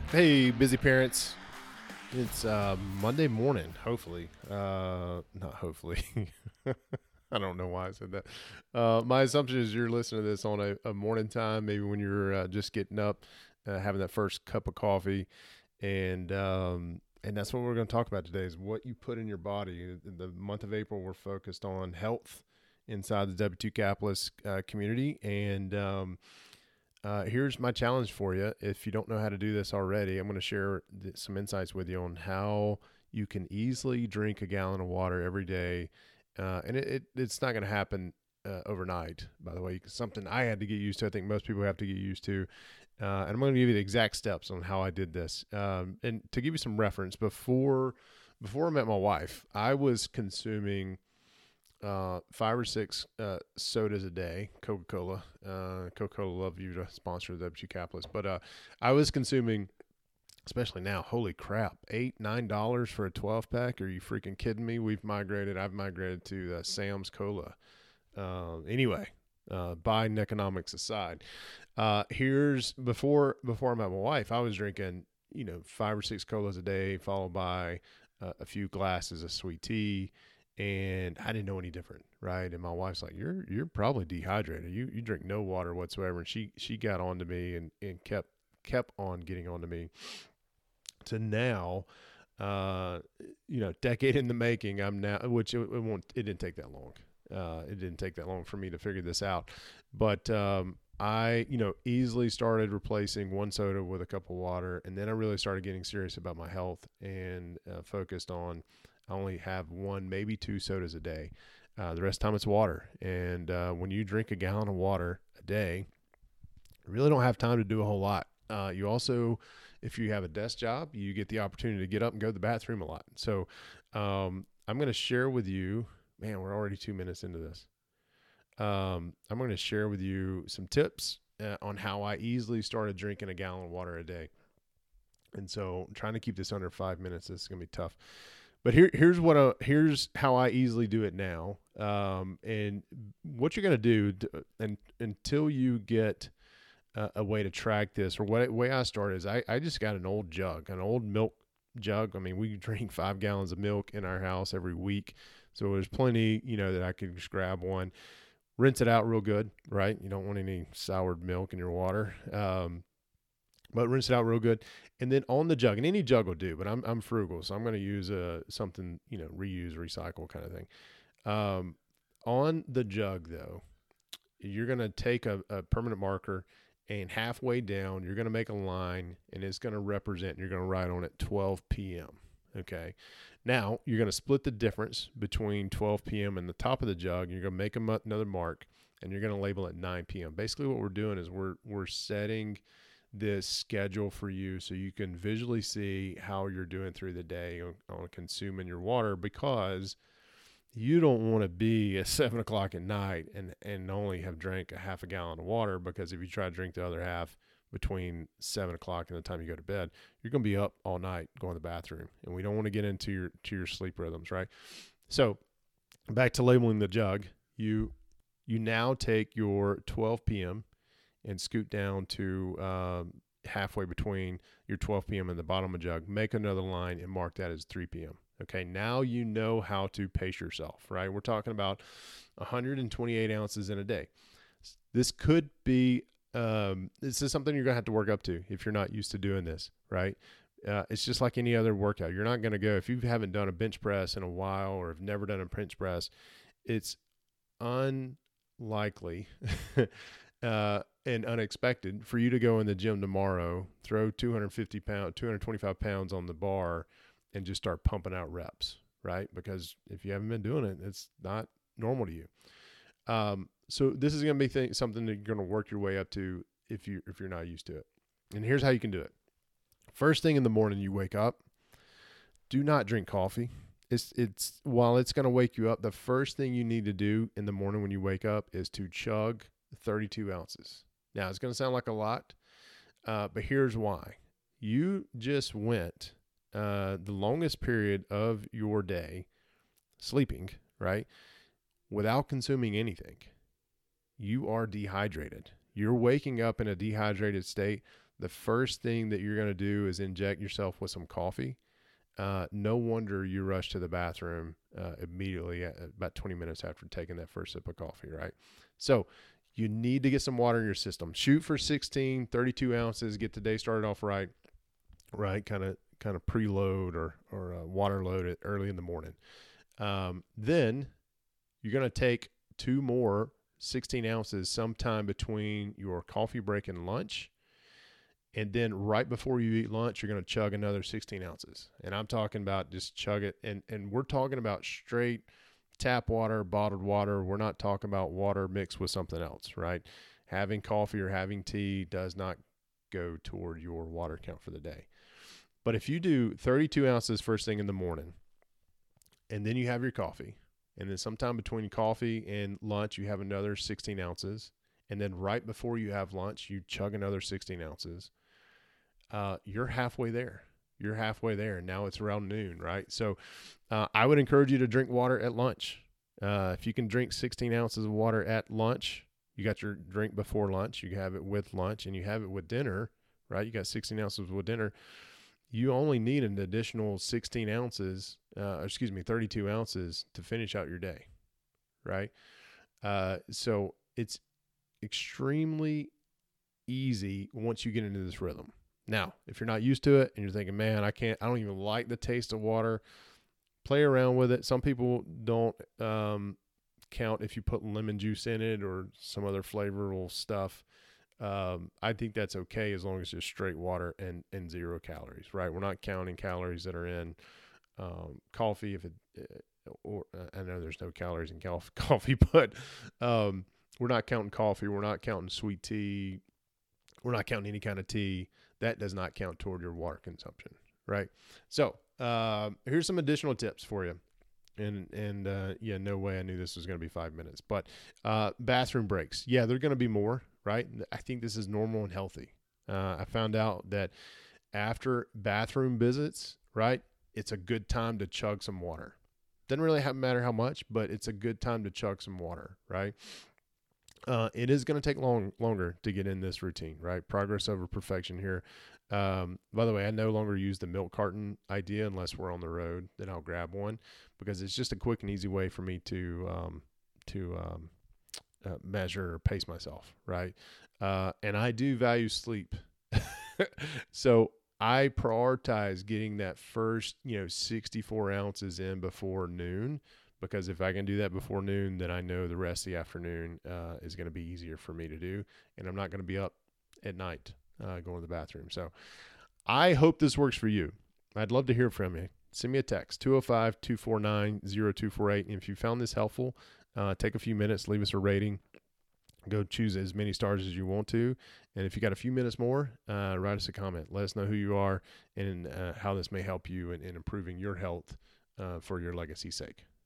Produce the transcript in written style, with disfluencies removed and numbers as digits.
Hey, busy parents. It's Monday morning, hopefully. Not hopefully. I don't know why I said that. My assumption is you're listening to this on a morning time, maybe when you're just getting up, having that first cup of coffee. And that's what we're going to talk about today is what you put in your body. The month of April, we're focused on health inside the W2 Capitalist community. And here's my challenge for you. If you don't know how to do this already, I'm going to share some insights with you on how you can easily drink a gallon of water every day. It's not going to happen overnight, by the way. Something I had to get used to. I think most people have to get used to. And I'm going to give you the exact steps on how I did this. And to give you some reference, before I met my wife, I was consuming 5 or 6 sodas a day. Coca-Cola. Coca-Cola love you to sponsor the WG Capitalist. But I was consuming, especially now, holy crap, $8-9 for a 12 pack. Are you freaking kidding me? I've migrated to Sam's Cola. Anyway, Biden economics aside, here's before I met my wife, I was drinking 5 or 6 colas a day, followed by a few glasses of sweet tea, and I didn't know any different, right? And my wife's like, "You're probably dehydrated. You drink no water whatsoever." And she got on to me and kept on getting on to me to now, uh, decade in the making. I'm now, which it didn't take that long. It didn't take that long for me to figure this out, but I, easily started replacing one soda with a cup of water, and then I really started getting serious about my health and focused on I only have one, maybe 2 sodas a day. The rest of the time it's water, and when you drink a gallon of water a day, you really don't have time to do a whole lot. You also, if you have a desk job, you get the opportunity to get up and go to the bathroom a lot. So I'm going to share with you. Man, we're already 2 minutes into this. I'm going to share with you some tips on how I easily started drinking a gallon of water a day. And so I'm trying to keep this under 5 minutes. This is going to be tough. But here's how I easily do it now. And what you're going to do until you get a way to track this, or what way I started is I just got an old jug, an old milk jug. I mean, we drink 5 gallons of milk in our house every week. So there's plenty, that I could just grab one, rinse it out real good, right? You don't want any soured milk in your water. But rinse it out real good. And then on the jug, and any jug will do, but I'm frugal. So I'm going to use something, reuse, recycle kind of thing. On the jug though, you're going to take a permanent marker, and halfway down, you're going to make a line, and it's going to represent, you're going to write on it 12 p.m. Okay. Now you're going to split the difference between 12 p.m. and the top of the jug. You're going to make another mark, and you're going to label it 9 p.m. Basically what we're doing is we're setting this schedule for you so you can visually see how you're doing through the day on consuming your water, because you don't want to be at 7 o'clock at night and only have drank a half a gallon of water, because if you try to drink the other half between 7 o'clock and the time you go to bed, you're going to be up all night going to the bathroom, and we don't want to get into your sleep rhythms, right? So back to labeling the jug, you now take your 12 p.m. and scoot down to halfway between your 12 p.m. and the bottom of the jug, make another line and mark that as 3 p.m. Okay, now you know how to pace yourself, right? We're talking about 128 ounces in a day. This could be, this is something you're going to have to work up to if you're not used to doing this, right? It's just like any other workout. You're not going to go, if you haven't done a bench press in a while or have never done a bench press, it's unlikely and unexpected for you to go in the gym tomorrow, throw 225 pounds on the bar, and just start pumping out reps, right? Because if you haven't been doing it, it's not normal to you. So this is going to be something that you're going to work your way up to if you're not used to it. And here's how you can do it. First thing in the morning you wake up, do not drink coffee. It's while it's going to wake you up, the first thing you need to do in the morning when you wake up is to chug 32 ounces. Now, it's going to sound like a lot, but here's why. You just went the longest period of your day sleeping, right, without consuming anything. You are dehydrated. You're waking up in a dehydrated state. the first thing that you're going to do is inject yourself with some coffee. No wonder you rush to the bathroom immediately about 20 minutes after taking that first sip of coffee, right? So you need to get some water in your system. Shoot for 16, 32 ounces. Get the day started off right? Kind of preload or water load it early in the morning. Then you're going to take 2 more 16 ounces sometime between your coffee break and lunch. And then right before you eat lunch, you're going to chug another 16 ounces. And I'm talking about just chug it. And we're talking about straight tap water, bottled water. We're not talking about water mixed with something else, right? Having coffee or having tea does not go toward your water count for the day. But if you do 32 ounces first thing in the morning, and then you have your coffee, and then sometime between coffee and lunch, you have another 16 ounces, and then right before you have lunch, you chug another 16 ounces, you're halfway there. You're halfway there, and now it's around noon, right? So I would encourage you to drink water at lunch. If you can drink 16 ounces of water at lunch, you got your drink before lunch, you have it with lunch, and you have it with dinner, right? You got 16 ounces with dinner. You only need an additional 32 ounces to finish out your day, right? So it's extremely easy once you get into this rhythm. Now, if you're not used to it and you're thinking, man, I don't even like the taste of water, play around with it. Some people don't count if you put lemon juice in it or some other flavorful stuff. I think that's okay as long as it's just straight water and 0 calories, right? We're not counting calories that are in coffee. I know there's no calories in coffee, but we're not counting coffee. We're not counting sweet tea. We're not counting any kind of tea. That does not count toward your water consumption, right? So here's some additional tips for you. And no way I knew this was going to be 5 minutes. But bathroom breaks, they're going to be more, right? I think this is normal and healthy. I found out that after bathroom visits, right, it's a good time to chug some water. Doesn't really matter how much, but it's a good time to chug some water, right? It is going to take longer to get in this routine, right? Progress over perfection here. By the way, I no longer use the milk carton idea unless we're on the road. Then I'll grab one because it's just a quick and easy way for me to measure or pace myself, right? And I do value sleep, so I prioritize getting that first 64 ounces in before noon. Because if I can do that before noon, then I know the rest of the afternoon is going to be easier for me to do. And I'm not going to be up at night going to the bathroom. So I hope this works for you. I'd love to hear from you. Send me a text, 205-249-0248. And if you found this helpful, take a few minutes, leave us a rating. Go choose as many stars as you want to. And if you got a few minutes more, write us a comment. Let us know who you are and how this may help you in improving your health for your legacy's sake.